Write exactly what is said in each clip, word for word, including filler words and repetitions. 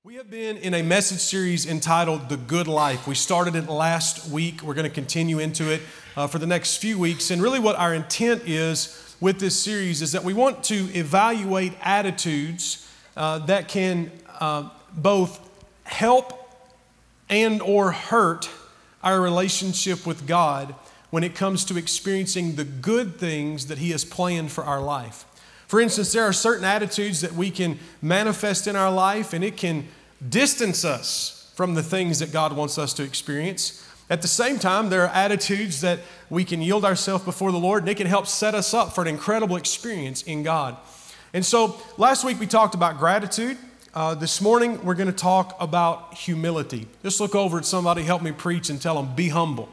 We have been in a message series entitled The Good Life. We started it last week. We're going to continue into it uh, for the next few weeks. And really what our intent is with this series is that we want to evaluate attitudes uh, that can uh, both help and or hurt our relationship with God when it comes to experiencing the good things that He has planned for our life. For instance, there are certain attitudes that we can manifest in our life, and it can distance us from the things that God wants us to experience. At the same time, there are attitudes that we can yield ourselves before the Lord, and it can help set us up for an incredible experience in God. And so last week we talked about gratitude. Uh, this morning we're going to talk about humility. Just look over at somebody, help me preach, and tell them, be humble.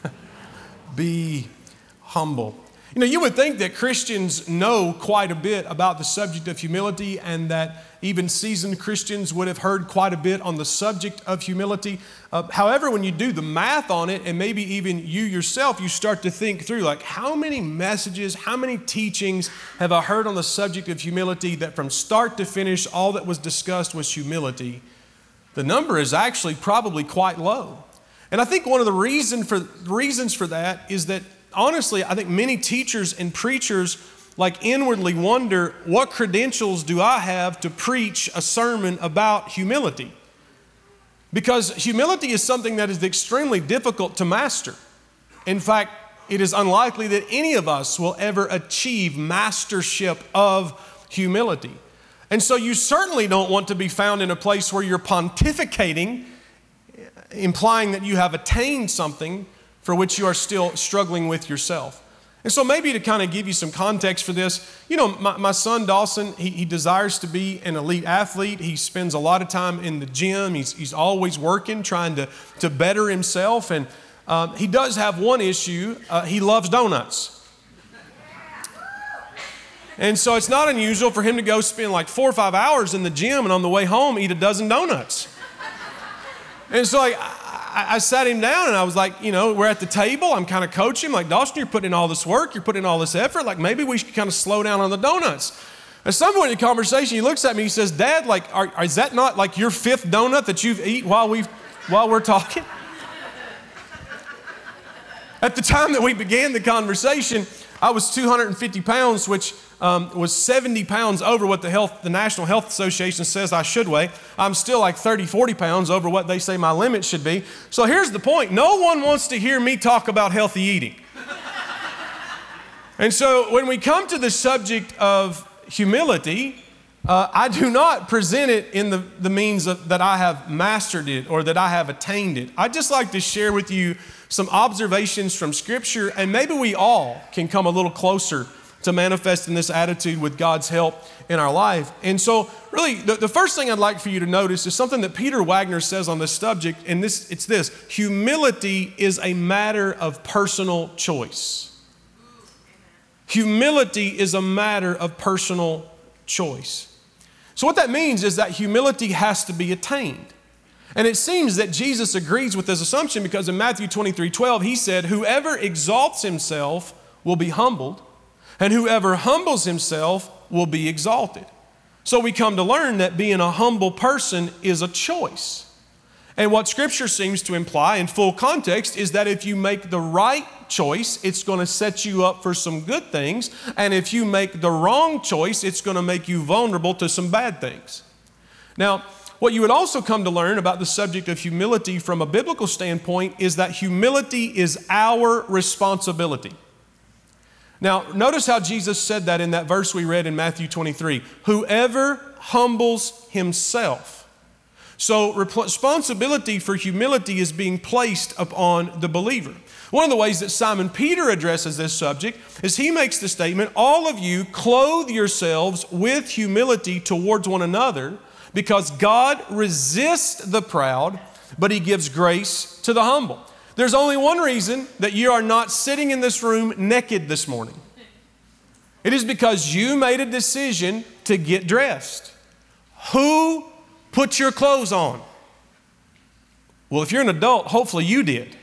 Be humble. You know, you would think that Christians know quite a bit about the subject of humility, and that even seasoned Christians would have heard quite a bit on the subject of humility. Uh, however, when you do the math on it, and maybe even you yourself, you start to think through, like, how many messages, how many teachings have I heard on the subject of humility that from start to finish, all that was discussed was humility? The number is actually probably quite low. And I think one of the reason for, reasons for that is that, honestly, I think many teachers and preachers like inwardly wonder, what credentials do I have to preach a sermon about humility? Because humility is something that is extremely difficult to master. In fact, it is unlikely that any of us will ever achieve mastership of humility. And so you certainly don't want to be found in a place where you're pontificating, implying that you have attained something for which you are still struggling with yourself. And so maybe to kind of give you some context for this, you know, my, my son Dawson, he, he desires to be an elite athlete. He spends a lot of time in the gym. He's, he's always working, trying to, to better himself. And um, he does have one issue. Uh, he loves donuts. And so it's not unusual for him to go spend like four or five hours in the gym and on the way home eat a dozen donuts. And so like, I, I sat him down and I was like, you know, we're at the table. I'm kind of coaching him, like, Dawson, you're putting in all this work. You're putting in all this effort. Like, maybe we should kind of slow down on the donuts. At some point in the conversation, he looks at me, he says, Dad, like, are, is that not like your fifth donut that you've eaten while, we've, while we're talking? At the time that we began the conversation, I was two hundred fifty pounds, which um, was seventy pounds over what the health, the National Health Association says I should weigh. I'm still like thirty, forty pounds over what they say my limit should be. So here's the point. No one wants to hear me talk about healthy eating. And so when we come to the subject of humility, uh, I do not present it in the, the means of, that I have mastered it or that I have attained it. I'd just like to share with you some observations from Scripture, and maybe we all can come a little closer to manifesting this attitude with God's help in our life. And so really, the, the first thing I'd like for you to notice is something that Peter Wagner says on this subject, and this it's this: humility is a matter of personal choice. Humility is a matter of personal choice. So what that means is that humility has to be attained. And it seems that Jesus agrees with this assumption, because in Matthew twenty-three twelve, He said, whoever exalts himself will be humbled, and whoever humbles himself will be exalted. So we come to learn that being a humble person is a choice. And what Scripture seems to imply in full context is that if you make the right choice, it's going to set you up for some good things. And if you make the wrong choice, it's going to make you vulnerable to some bad things. Now, what you would also come to learn about the subject of humility from a biblical standpoint is that humility is our responsibility. Now, notice how Jesus said that in that verse we read in Matthew twenty-three. Whoever humbles himself. So responsibility for humility is being placed upon the believer. One of the ways that Simon Peter addresses this subject is he makes the statement, all of you clothe yourselves with humility towards one another, because God resists the proud, but He gives grace to the humble. There's only one reason that you are not sitting in this room naked this morning. It is because you made a decision to get dressed. Who put your clothes on? Well, if you're an adult, hopefully you did.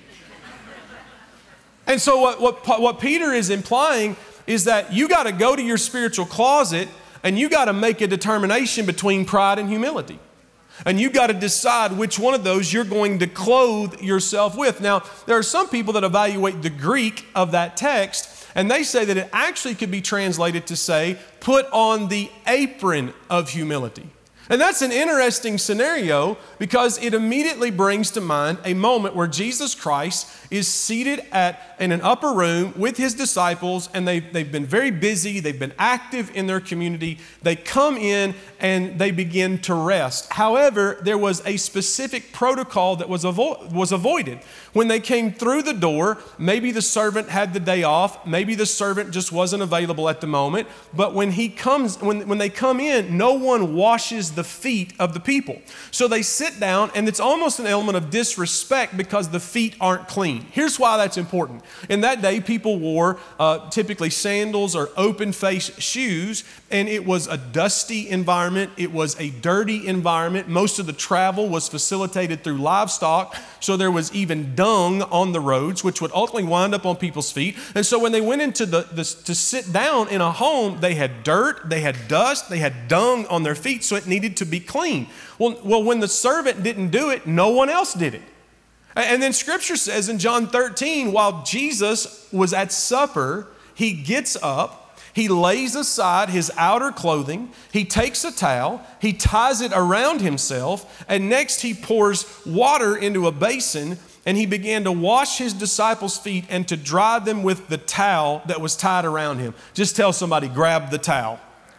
And so what, what, what Peter is implying is that you got to go to your spiritual closet and you got to make a determination between pride and humility. And you got to decide which one of those you're going to clothe yourself with. Now, there are some people that evaluate the Greek of that text, and they say that it actually could be translated to say, put on the apron of humility. And that's an interesting scenario because it immediately brings to mind a moment where Jesus Christ is seated at, in an upper room with his disciples, and they've, they've been very busy, they've been active in their community. They come in and they begin to rest. However, there was a specific protocol that was, avo- was avoided. When they came through the door, maybe the servant had the day off, maybe the servant just wasn't available at the moment, but when he comes, when, when they come in, no one washes the feet of the people. So they sit down, and it's almost an element of disrespect because the feet aren't clean. Here's why that's important. In that day, people wore uh, typically sandals or open-face shoes, and it was a dusty environment. It was a dirty environment. Most of the travel was facilitated through livestock, so there was even dung on the roads, which would ultimately wind up on people's feet. And so when they went into the, the to sit down in a home, they had dirt, they had dust, they had dung on their feet, so it needed to be clean. Well, well, when the servant didn't do it, no one else did it. And then Scripture says in John thirteen, while Jesus was at supper, he gets up, he lays aside his outer clothing, he takes a towel, he ties it around himself, and next he pours water into a basin, and he began to wash his disciples' feet and to dry them with the towel that was tied around him. Just tell somebody, grab the towel.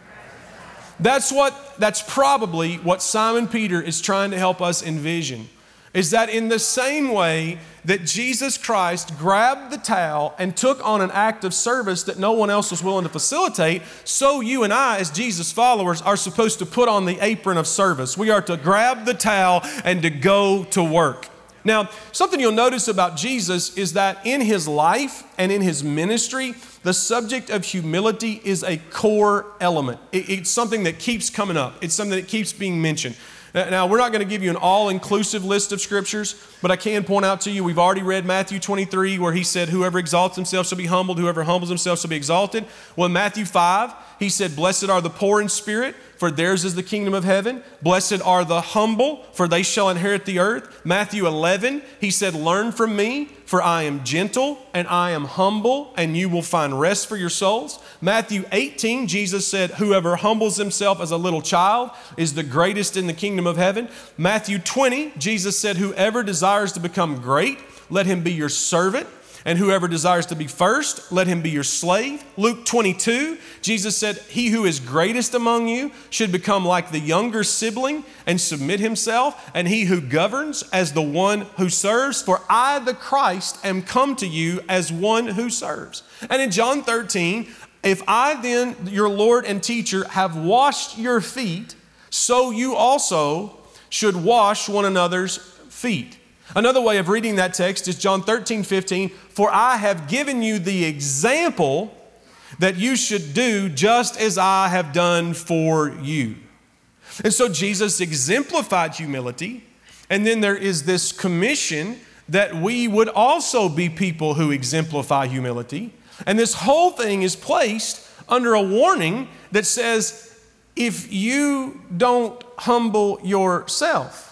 That's what, that's probably what Simon Peter is trying to help us envision. Is that in the same way that Jesus Christ grabbed the towel and took on an act of service that no one else was willing to facilitate, so you and I, as Jesus followers, are supposed to put on the apron of service. We are to grab the towel and to go to work. Now, something you'll notice about Jesus is that in his life and in his ministry, the subject of humility is a core element. It, it's something that keeps coming up. It's something that keeps being mentioned. Now, we're not going to give you an all-inclusive list of scriptures, but I can point out to you, we've already read Matthew twenty-three, where he said, whoever exalts himself shall be humbled, whoever humbles himself shall be exalted. Well, in Matthew five, he said, blessed are the poor in spirit, for theirs is the kingdom of heaven. Blessed are the humble, for they shall inherit the earth. Matthew eleven, he said, learn from me, for I am gentle and I am humble, and you will find rest for your souls. Matthew eighteen, Jesus said, whoever humbles himself as a little child is the greatest in the kingdom of heaven. Matthew twenty, Jesus said, whoever desires to become great, let him be your servant. And whoever desires to be first, let him be your slave. Luke twenty-two, Jesus said, he who is greatest among you should become like the younger sibling and submit himself, and he who governs as the one who serves. For I, the Christ, am come to you as one who serves. And in John thirteen, if I then, your Lord and teacher, have washed your feet, so you also should wash one another's feet. Another way of reading that text is John thirteen, fifteen, for I have given you the example that you should do just as I have done for you. And so Jesus exemplified humility, and then there is this commission that we would also be people who exemplify humility. And this whole thing is placed under a warning that says, if you don't humble yourself,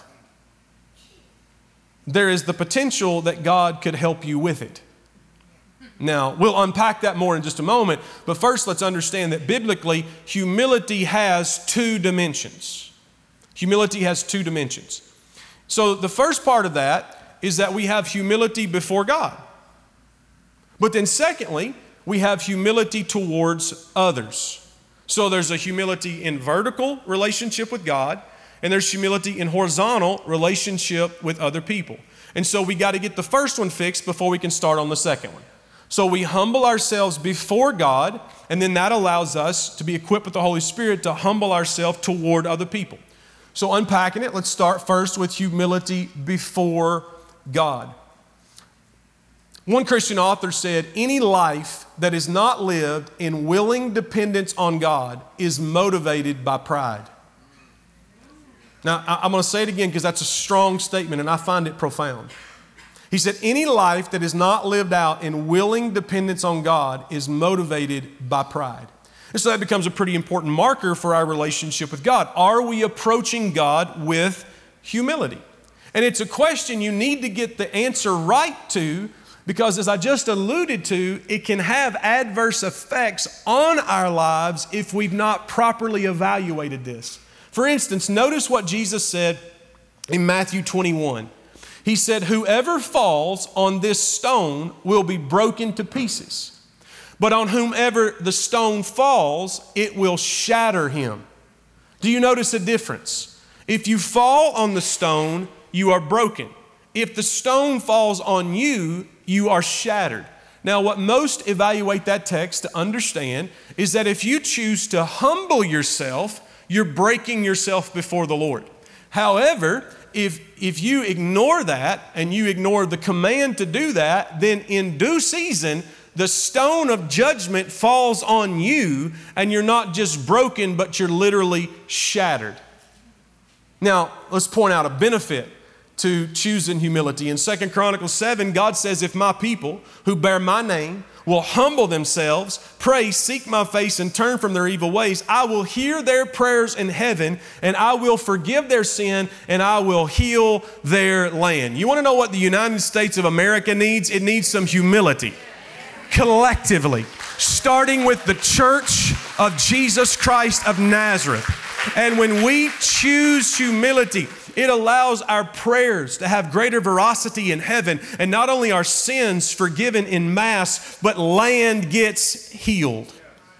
there is the potential that God could help you with it. Now, we'll unpack that more in just a moment, but first let's understand that biblically, humility has two dimensions. Humility has two dimensions. So the first part of that is that we have humility before God. But then secondly, we have humility towards others. So there's a humility in vertical relationship with God, and there's humility in horizontal relationship with other people. And so we got to get the first one fixed before we can start on the second one. So we humble ourselves before God, and then that allows us to be equipped with the Holy Spirit to humble ourselves toward other people. So unpacking it, let's start first with humility before God. One Christian author said, any life that is not lived in willing dependence on God is motivated by pride. Now, I'm going to say it again because that's a strong statement and I find it profound. He said, any life that is not lived out in willing dependence on God is motivated by pride. And so that becomes a pretty important marker for our relationship with God. Are we approaching God with humility. And it's a question you need to get the answer right to, because as I just alluded to, it can have adverse effects on our lives if we've not properly evaluated this. For instance, notice what Jesus said in Matthew twenty-one. He said, whoever falls on this stone will be broken to pieces, but on whomever the stone falls, it will shatter him. Do you notice a difference? If you fall on the stone, you are broken. If the stone falls on you, you are shattered. Now, what most evaluate that text to understand is that if you choose to humble yourself, you're breaking yourself before the Lord. However, if, if you ignore that and you ignore the command to do that, then in due season, the stone of judgment falls on you, and you're not just broken, but you're literally shattered. Now, let's point out a benefit to choosing humility. In Second Chronicles seven, God says, if my people who bear my name will humble themselves, pray, seek my face, and turn from their evil ways, I will hear their prayers in heaven, and I will forgive their sin, and I will heal their land. You want to know what the United States of America needs? It needs some humility. Collectively, starting with the Church of Jesus Christ of Nazareth. And when we choose humility, it allows our prayers to have greater veracity in heaven, and not only our sins forgiven in mass, but land gets healed.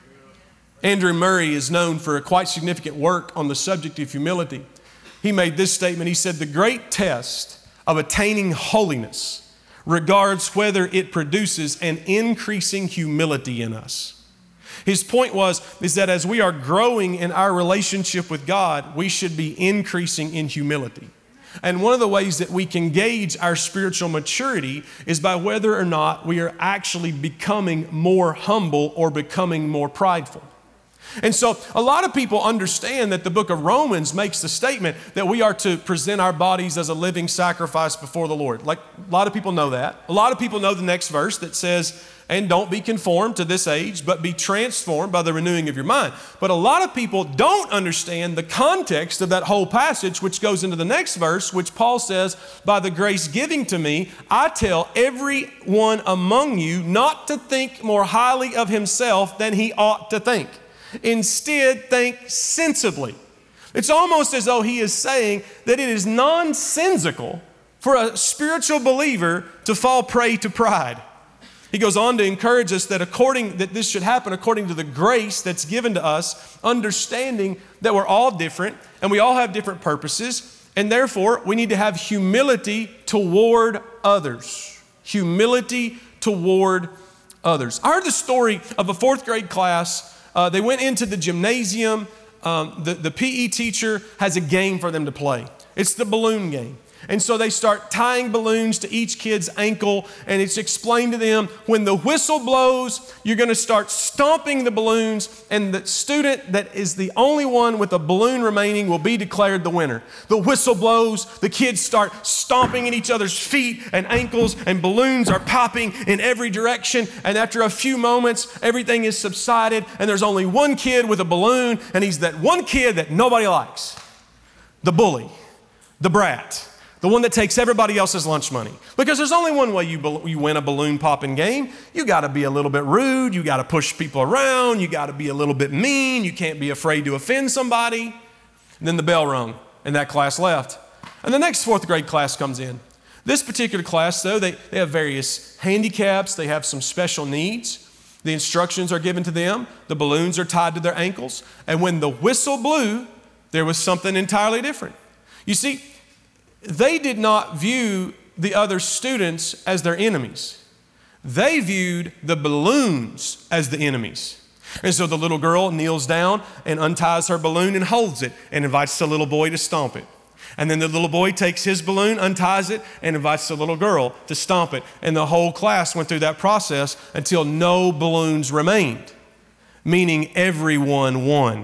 Andrew Murray is known for a quite significant work on the subject of humility. He made this statement. He said, the great test of attaining holiness regards whether it produces an increasing humility in us. His point was, is that as we are growing in our relationship with God, we should be increasing in humility. And one of the ways that we can gauge our spiritual maturity is by whether or not we are actually becoming more humble or becoming more prideful. And so a lot of people understand that the book of Romans makes the statement that we are to present our bodies as a living sacrifice before the Lord. Like, a lot of people know that. A lot of people know the next verse that says, and don't be conformed to this age, but be transformed by the renewing of your mind. But a lot of people don't understand the context of that whole passage, which goes into the next verse, which Paul says, by the grace giving to me, I tell everyone among you not to think more highly of himself than he ought to think. Instead, think sensibly. It's almost as though he is saying that it is nonsensical for a spiritual believer to fall prey to pride. He goes on to encourage us that according that this should happen according to the grace that's given to us, understanding that we're all different and we all have different purposes, and therefore we need to have humility toward others. Humility toward others. I heard the story of a fourth grade class. Uh, they went into the gymnasium. Um, the, the P E teacher has a game for them to play. It's the balloon game. And so they start tying balloons to each kid's ankle, and it's explained to them, when the whistle blows, you're going to start stomping the balloons, and the student that is the only one with a balloon remaining will be declared the winner. The whistle blows, the kids start stomping at each other's feet and ankles, and balloons are popping in every direction, and after a few moments, everything is subsided, and there's only one kid with a balloon, and he's that one kid that nobody likes. The bully, the brat. The one that takes everybody else's lunch money. Because there's only one way you, you win a balloon popping game. You got to be a little bit rude. You got to push people around. You got to be a little bit mean. You can't be afraid to offend somebody. And then the bell rung, and that class left. And the next fourth grade class comes in. This particular class, though, they, they have various handicaps. They have some special needs. The instructions are given to them. The balloons are tied to their ankles. And when the whistle blew, there was something entirely different. You see, they did not view the other students as their enemies. They viewed the balloons as the enemies. And so the little girl kneels down and unties her balloon and holds it and invites the little boy to stomp it. And then the little boy takes his balloon, unties it, and invites the little girl to stomp it. And the whole class went through that process until no balloons remained, meaning everyone won.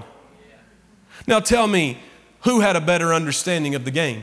Now tell me, who had a better understanding of the game?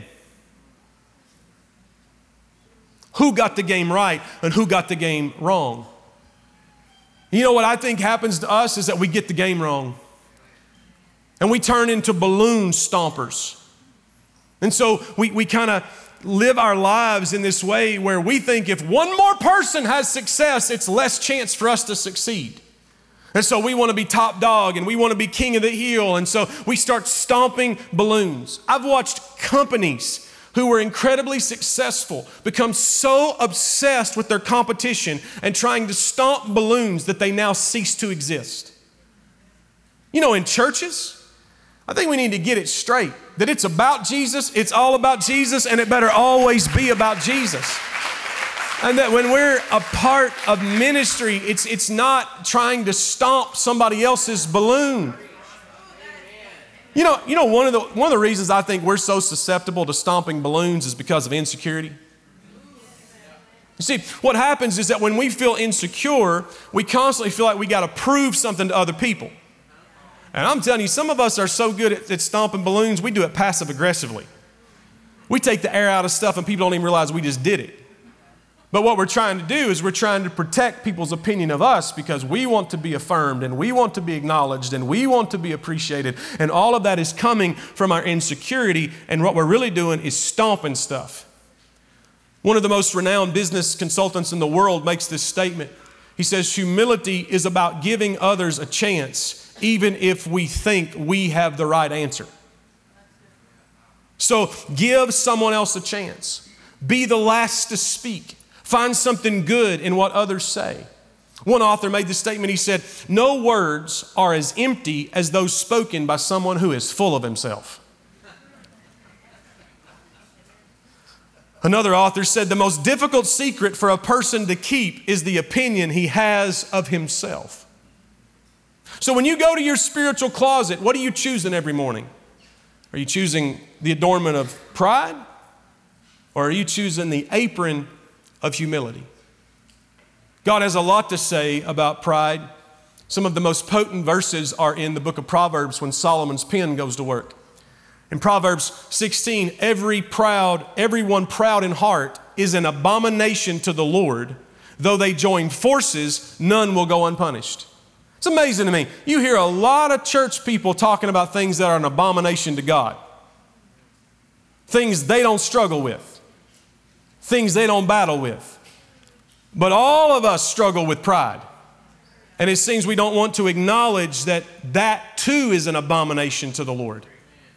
Who got the game right and who got the game wrong? You know what I think happens to us is that we get the game wrong. And we turn into balloon stompers. And so we, we kind of live our lives in this way where we think if one more person has success, it's less chance for us to succeed. And so we want to be top dog and we want to be king of the hill. And so we start stomping balloons. I've watched companies who were incredibly successful become so obsessed with their competition and trying to stomp balloons that they now cease to exist. You know, in churches, I think we need to get it straight that it's about Jesus, it's all about Jesus, and it better always be about Jesus. And that when we're a part of ministry, it's, it's not trying to stomp somebody else's balloon. You know, you know one of the one of the reasons I think we're so susceptible to stomping balloons is because of insecurity. You see, what happens is that when we feel insecure, we constantly feel like we got to prove something to other people. And I'm telling you, some of us are so good at, at stomping balloons, we do it passive aggressively. We take the air out of stuff and people don't even realize we just did it. But what we're trying to do is we're trying to protect people's opinion of us because we want to be affirmed and we want to be acknowledged and we want to be appreciated. And all of that is coming from our insecurity. And what we're really doing is stomping stuff. One of the most renowned business consultants in the world makes this statement. He says, humility is about giving others a chance, even if we think we have the right answer. So give someone else a chance. Be the last to speak. Find something good in what others say. One author made this statement. He said, no words are as empty as those spoken by someone who is full of himself. Another author said, the most difficult secret for a person to keep is the opinion he has of himself. So when you go to your spiritual closet, what are you choosing every morning? Are you choosing the adornment of pride? Or are you choosing the apron of humility? God has a lot to say about pride. Some of the most potent verses are in the book of Proverbs when Solomon's pen goes to work. In Proverbs sixteen, every proud, everyone proud in heart is an abomination to the Lord. Though they join forces, none will go unpunished. It's amazing to me. You hear a lot of church people talking about things that are an abomination to God. Things they don't struggle with. Things they don't battle with. But all of us struggle with pride. And it seems we don't want to acknowledge that that too is an abomination to the Lord.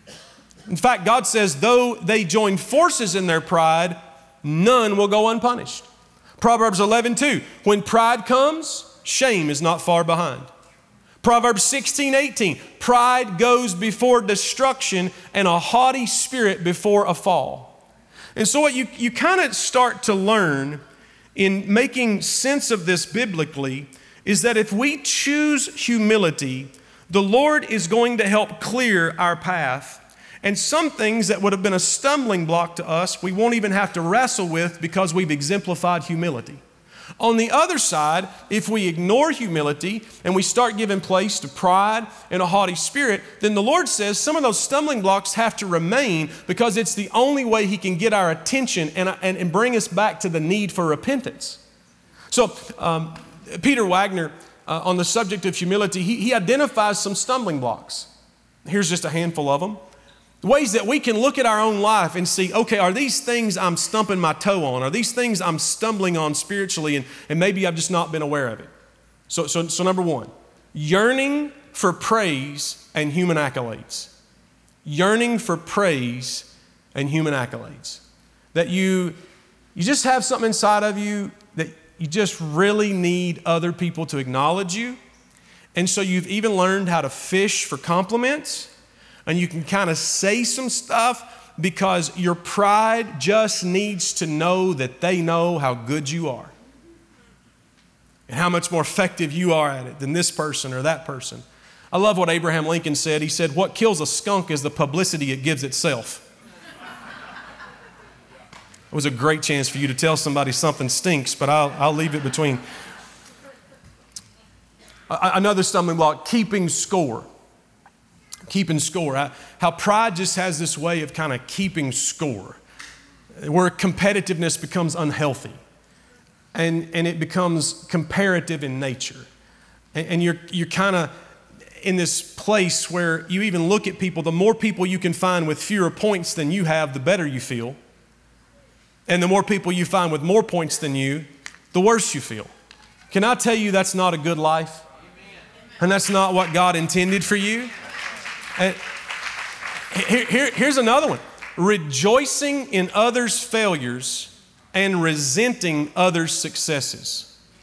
In fact, God says, though they join forces in their pride, none will go unpunished. Proverbs eleven two, when pride comes, shame is not far behind. Proverbs sixteen eighteen, pride goes before destruction and a haughty spirit before a fall. And so what you, you kind of start to learn in making sense of this biblically is that if we choose humility, the Lord is going to help clear our path. And some things that would have been a stumbling block to us, we won't even have to wrestle with because we've exemplified humility. On the other side, if we ignore humility and we start giving place to pride and a haughty spirit, then the Lord says some of those stumbling blocks have to remain because it's the only way He can get our attention and, and, and bring us back to the need for repentance. So um, Peter Wagner, uh, on the subject of humility, he, he identifies some stumbling blocks. Here's just a handful of them. Ways that we can look at our own life and see, okay, are these things I'm stumping my toe on? Are these things I'm stumbling on spiritually and, and maybe I've just not been aware of it? So, so, so number one, yearning for praise and human accolades. Yearning for praise and human accolades. That you, you just have something inside of you that you just really need other people to acknowledge you. And so you've even learned how to fish for compliments. And you can kind of say some stuff because your pride just needs to know that they know how good you are and how much more effective you are at it than this person or that person. I love what Abraham Lincoln said. He said, what kills a skunk is the publicity it gives itself. It was a great chance for you to tell somebody something stinks, but I'll, I'll leave it between. Another stumbling block, keeping score. Keeping score. How pride just has this way of kind of keeping score, where competitiveness becomes unhealthy and, and it becomes comparative in nature. And, and you're, you're kind of, in this place where you even look at people, the more people you can find with fewer points than you have, the better you feel. And the more people you find with more points than you, the worse you feel. Can I tell you that's not a good life? And that's not what God intended for you? And here, here, here's another one. Rejoicing in others' failures and resenting others' successes.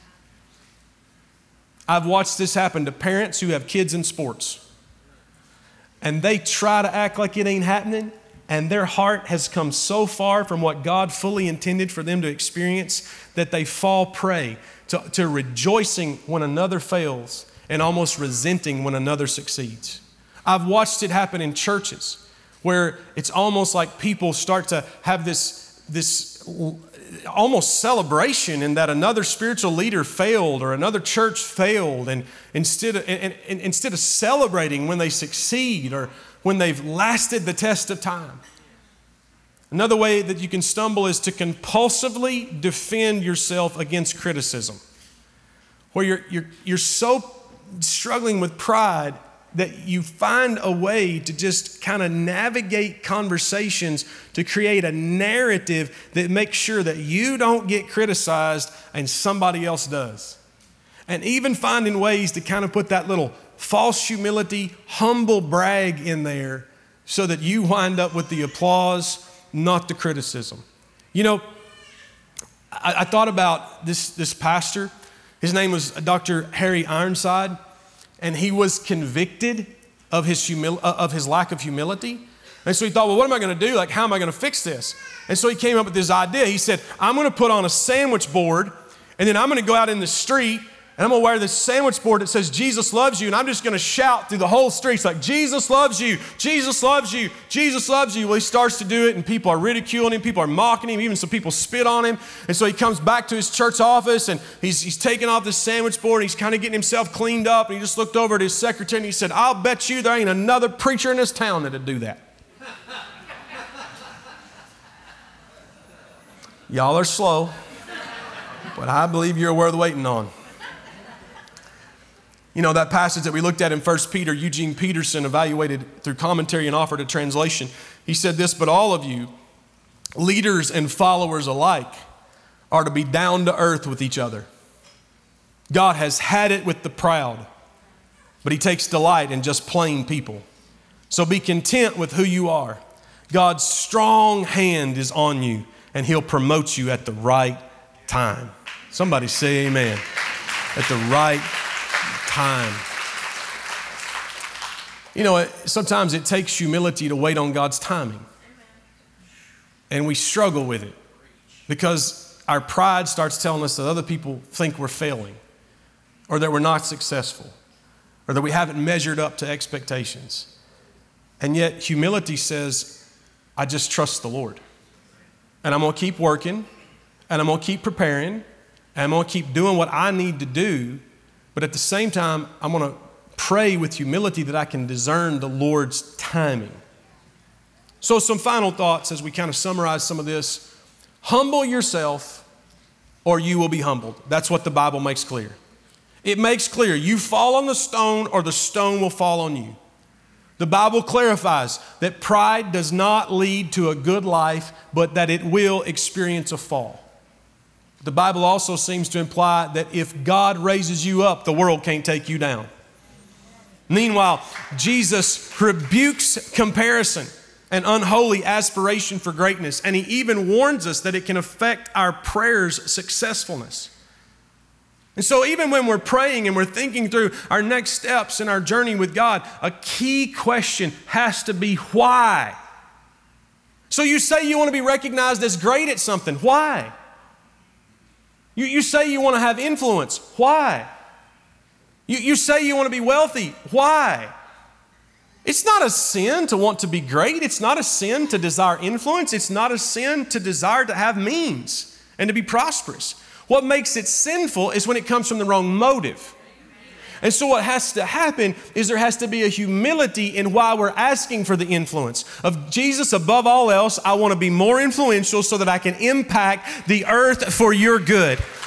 I've watched this happen to parents who have kids in sports. And they try to act like it ain't happening, and their heart has come so far from what God fully intended for them to experience that they fall prey to, to rejoicing when another fails and almost resenting when another succeeds. I've watched it happen in churches where it's almost like people start to have this, this almost celebration in that another spiritual leader failed or another church failed, and instead of, and, and instead of celebrating when they succeed or when they've lasted the test of time. Another way that you can stumble is to compulsively defend yourself against criticism, where you're, you're, you're so struggling with pride that you find a way to just kind of navigate conversations to create a narrative that makes sure that you don't get criticized and somebody else does. And even finding ways to kind of put that little false humility, humble brag in there so that you wind up with the applause, not the criticism. You know, I, I thought about this, this pastor. His name was Doctor Harry Ironside. And he was convicted of his humil- of his lack of humility. And so he thought, well, what am I going to do? Like, how am I going to fix this? And so he came up with this idea. He said, I'm going to put on a sandwich board, and then I'm going to go out in the street, and I'm going to wear this sandwich board that says, Jesus loves you, and I'm just going to shout through the whole streets like, Jesus loves you, Jesus loves you, Jesus loves you. Well, he starts to do it, and people are ridiculing him, people are mocking him, even some people spit on him. And so he comes back to his church office, and he's, he's taking off this sandwich board, and he's kind of getting himself cleaned up, and he just looked over at his secretary, and he said, I'll bet you there ain't another preacher in this town that'd do that. Y'all are slow, but I believe you're worth waiting on. You know, that passage that we looked at in First Peter, Eugene Peterson evaluated through commentary and offered a translation. He said this, but all of you, leaders and followers alike, are to be down to earth with each other. God has had it with the proud, but he takes delight in just plain people. So be content with who you are. God's strong hand is on you, and he'll promote you at the right time. Somebody say amen. At the right time. You know, sometimes it takes humility to wait on God's timing. And we struggle with it because our pride starts telling us that other people think we're failing or that we're not successful or that we haven't measured up to expectations. And yet humility says, I just trust the Lord. And I'm going to keep working, and I'm going to keep preparing, and I'm going to keep doing what I need to do. But at the same time, I'm going to pray with humility that I can discern the Lord's timing. So some final thoughts as we kind of summarize some of this. Humble yourself or you will be humbled. That's what the Bible makes clear. It makes clear you fall on the stone or the stone will fall on you. The Bible clarifies that pride does not lead to a good life, but that it will experience a fall. The Bible also seems to imply that if God raises you up, the world can't take you down. Meanwhile, Jesus rebukes comparison and unholy aspiration for greatness, and he even warns us that it can affect our prayers' successfulness. And so even when we're praying and we're thinking through our next steps in our journey with God, a key question has to be why? So you say you want to be recognized as great at something. Why? You, you say you want to have influence. Why? You, you say you want to be wealthy. Why? It's not a sin to want to be great. It's not a sin to desire influence. It's not a sin to desire to have means and to be prosperous. What makes it sinful is when it comes from the wrong motive. And so what has to happen is there has to be a humility in why we're asking for the influence of Jesus. Above all else, I want to be more influential so that I can impact the earth for your good.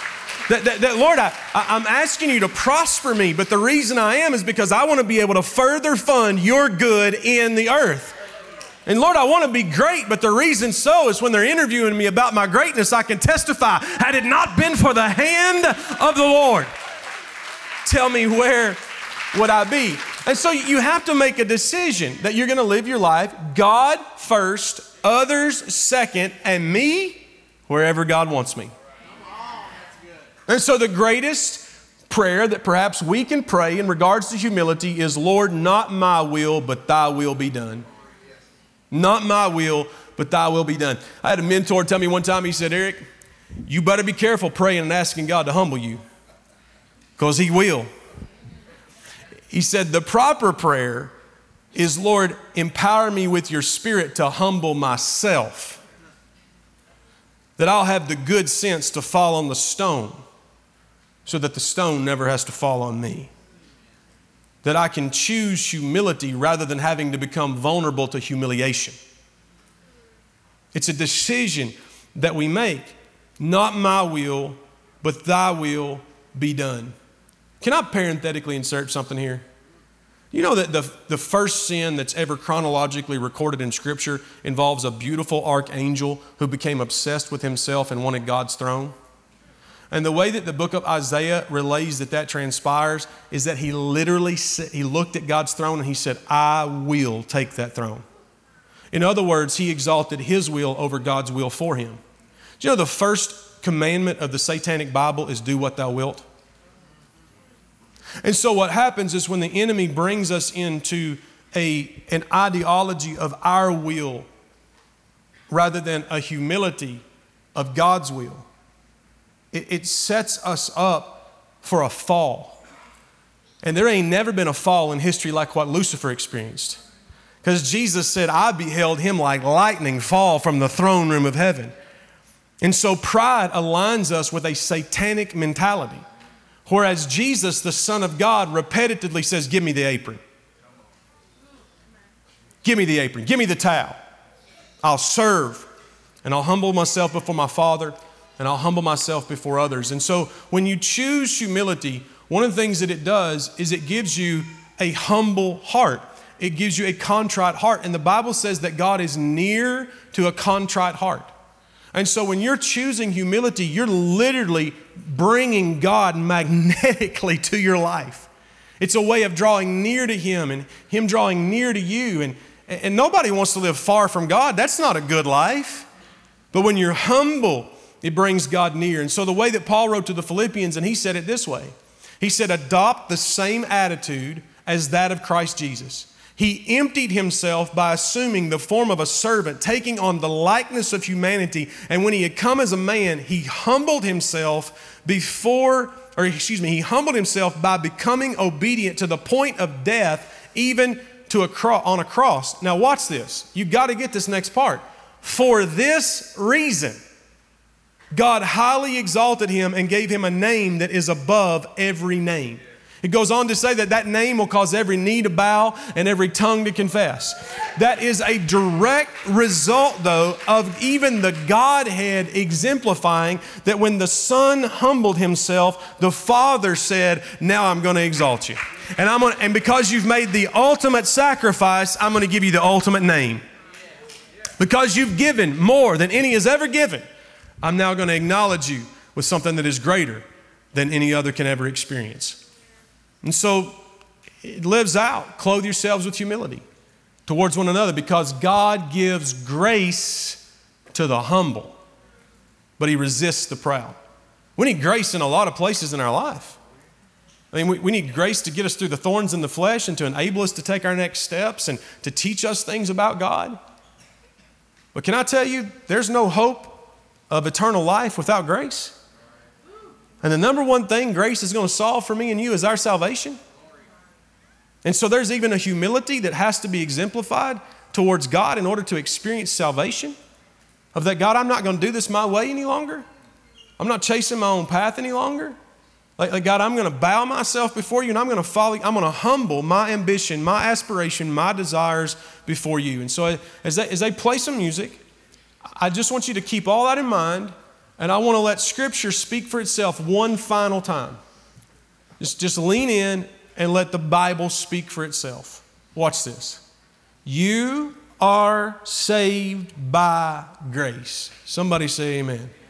That, that, that Lord, I, I, I'm asking you to prosper me, but the reason I am is because I want to be able to further fund your good in the earth. And Lord, I want to be great, but the reason so is when they're interviewing me about my greatness, I can testify, had it not been for the hand of the Lord, tell me where would I be? And so you have to make a decision that you're going to live your life, God first, others second, and me wherever God wants me. And so the greatest prayer that perhaps we can pray in regards to humility is, Lord, not my will, but thy will be done. Not my will, but thy will be done. I had a mentor tell me one time, he said, Eric, you better be careful praying and asking God to humble you, because he will. He said, the proper prayer is, Lord, empower me with your spirit to humble myself, that I'll have the good sense to fall on the stone so that the stone never has to fall on me. That I can choose humility rather than having to become vulnerable to humiliation. It's a decision that we make. Not my will, but thy will be done. Can I parenthetically insert something here? You know that the, the first sin that's ever chronologically recorded in Scripture involves a beautiful archangel who became obsessed with himself and wanted God's throne? And the way that the book of Isaiah relays that that transpires is that he literally said, he looked at God's throne and he said, I will take that throne. In other words, he exalted his will over God's will for him. Do you know the first commandment of the Satanic Bible is do what thou wilt? And so what happens is when the enemy brings us into a, an ideology of our will rather than a humility of God's will, it, it sets us up for a fall. And there ain't never been a fall in history like what Lucifer experienced. Because Jesus said, I beheld him like lightning fall from the throne room of heaven. And so pride aligns us with a satanic mentality. Whereas Jesus, the Son of God, repetitively says, give me the apron. Give me the apron. Give me the towel. I'll serve and I'll humble myself before my Father and I'll humble myself before others. And so when you choose humility, one of the things that it does is it gives you a humble heart. It gives you a contrite heart. And the Bible says that God is near to a contrite heart. And so when you're choosing humility, you're literally bringing God magnetically to your life. It's a way of drawing near to Him and Him drawing near to you. And, and nobody wants to live far from God. That's not a good life. But when you're humble, it brings God near. And so the way that Paul wrote to the Philippians, and he said it this way. He said, adopt the same attitude as that of Christ Jesus. He emptied himself by assuming the form of a servant, taking on the likeness of humanity. And when he had come as a man, he humbled himself before, or excuse me, he humbled himself by becoming obedient to the point of death, even to a cro- on a cross. Now watch this. You've got to get this next part. For this reason, God highly exalted him and gave him a name that is above every name. It goes on to say that that name will cause every knee to bow and every tongue to confess. That is a direct result, though, of even the Godhead exemplifying that when the Son humbled himself, the Father said, now I'm going to exalt you. And, I'm gonna, and because you've made the ultimate sacrifice, I'm going to give you the ultimate name. Because you've given more than any has ever given, I'm now going to acknowledge you with something that is greater than any other can ever experience. And so it lives out. Clothe yourselves with humility towards one another because God gives grace to the humble, but He resists the proud. We need grace in a lot of places in our life. I mean, we, we need grace to get us through the thorns in the flesh and to enable us to take our next steps and to teach us things about God. But can I tell you, there's no hope of eternal life without grace. And the number one thing grace is going to solve for me and you is our salvation. And so there's even a humility that has to be exemplified towards God in order to experience salvation. Of that, God, I'm not going to do this my way any longer. I'm not chasing my own path any longer. Like, like God, I'm going to bow myself before you and I'm going to follow, I'm going to humble my ambition, my aspiration, my desires before you. And so as they, as they play some music, I just want you to keep all that in mind. And I want to let Scripture speak for itself one final time. Just, just lean in and let the Bible speak for itself. Watch this. You are saved by grace. Somebody say amen. Amen.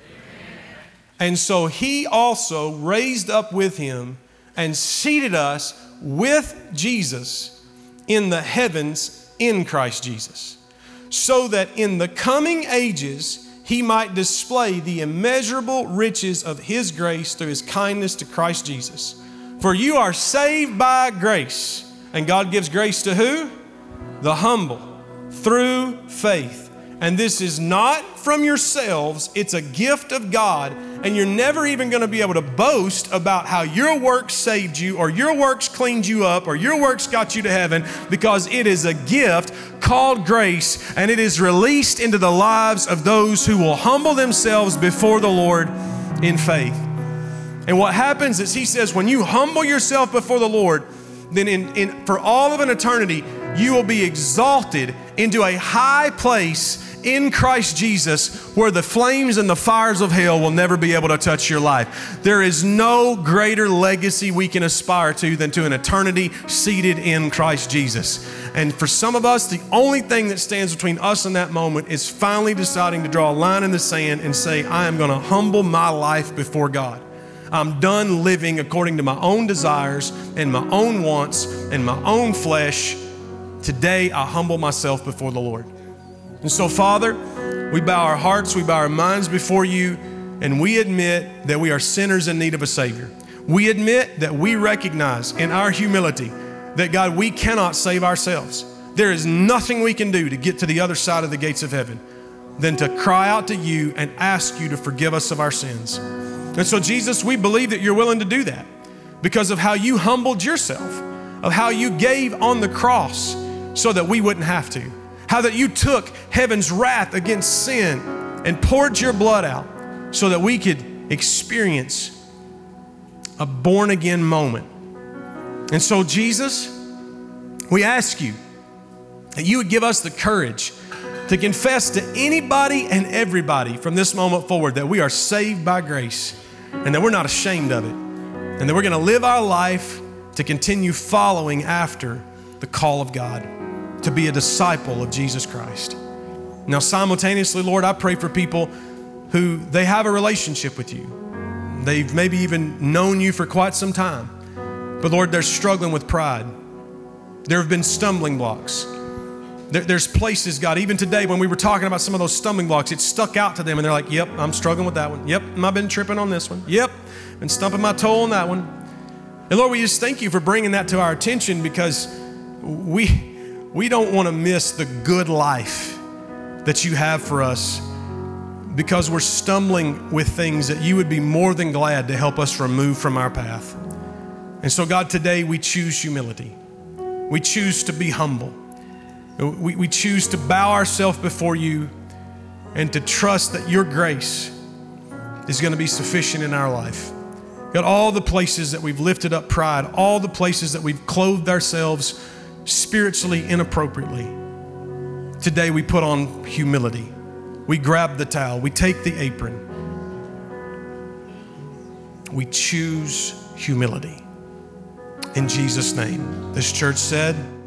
And so he also raised up with him and seated us with Jesus in the heavens in Christ Jesus, so that in the coming ages he might display the immeasurable riches of his grace through his kindness to Christ Jesus. For you are saved by grace. And God gives grace to who? The humble, through faith. And this is not from yourselves, it's a gift of God. And you're never even going to be able to boast about how your works saved you, or your works cleaned you up, or your works got you to heaven, because it is a gift called grace, and it is released into the lives of those who will humble themselves before the Lord in faith. And what happens is he says, when you humble yourself before the Lord, then in, in, for all of an eternity, you will be exalted into a high place in Christ Jesus, where the flames and the fires of hell will never be able to touch your life. There is no greater legacy we can aspire to than to an eternity seated in Christ Jesus. And for some of us, the only thing that stands between us and that moment is finally deciding to draw a line in the sand and say, I am going to humble my life before God. I'm done living according to my own desires and my own wants and my own flesh. Today, I humble myself before the Lord. And so, Father, we bow our hearts, we bow our minds before you, and we admit that we are sinners in need of a Savior. We admit that we recognize in our humility that, God, we cannot save ourselves. There is nothing we can do to get to the other side of the gates of heaven than to cry out to you and ask you to forgive us of our sins. And so, Jesus, we believe that you're willing to do that because of how you humbled yourself, of how you gave on the cross so that we wouldn't have to, how that you took heaven's wrath against sin and poured your blood out so that we could experience a born-again moment. And so, Jesus, we ask you that you would give us the courage to confess to anybody and everybody from this moment forward that we are saved by grace and that we're not ashamed of it, and that we're going to live our life to continue following after the call of God, to be a disciple of Jesus Christ. Now, simultaneously, Lord, I pray for people who they have a relationship with you. They've maybe even known you for quite some time, but Lord, they're struggling with pride. There have been stumbling blocks. There, there's places, God, even today when we were talking about some of those stumbling blocks, it stuck out to them and they're like, yep, I'm struggling with that one. Yep, I've been tripping on this one. Yep, been stumping my toe on that one. And Lord, we just thank you for bringing that to our attention, because we, we don't want to miss the good life that you have for us, because we're stumbling with things that you would be more than glad to help us remove from our path. And so, God, today we choose humility. We choose to be humble. We, we choose to bow ourselves before you and to trust that your grace is going to be sufficient in our life. God, all the places that we've lifted up pride, all the places that we've clothed ourselves spiritually inappropriately, today we put on humility. We grab the towel, we take the apron. We choose humility. In Jesus' name, this church said,